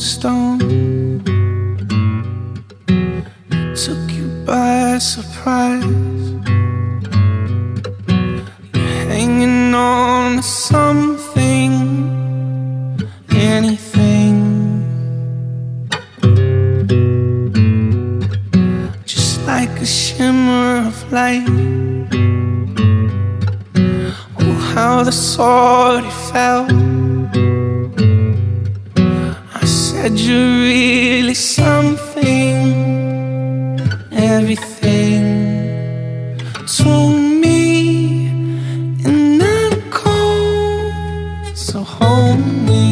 stone. It took you by surprise. You're hanging on to something, anything. Just like a shimmer of light. Oh, how the sword it fell. Said you're really something, everything to me, and I'm cold, so hold me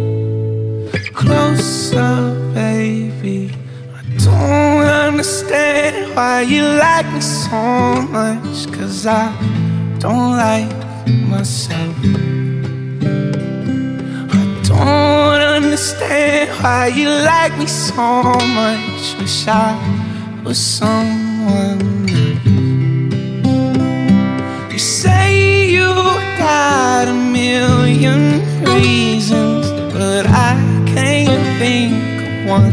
closer, baby. I don't understand why you like me so much, 'cause I don't like myself. Don't understand why you like me so much. Wish I was someone else. You say you got a million reasons, but I can't think of one.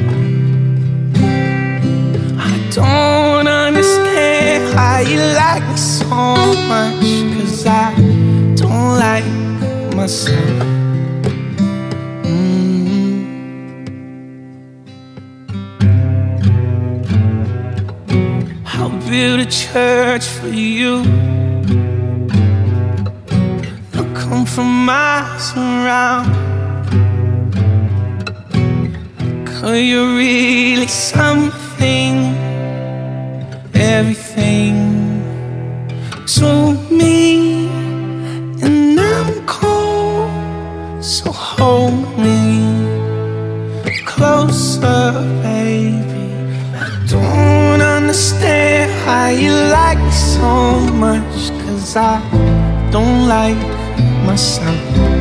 I don't understand why you like me so much, 'cause I don't like myself. I'll build a church for you. They'll come from miles around, 'cause you're really something, everything to me, and I'm cold, so hold me closer, baby. I don't understand why you like me so much, 'cause I don't like myself.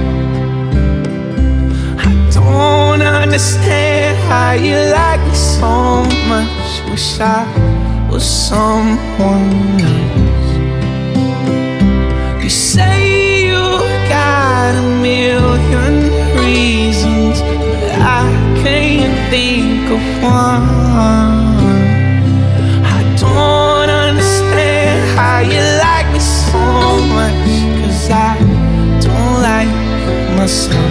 I don't understand why you like me so much. Wish I was someone else. You say you got a million reasons, but I can't think of one. Don't understand how you like me so much, 'cause I don't like myself.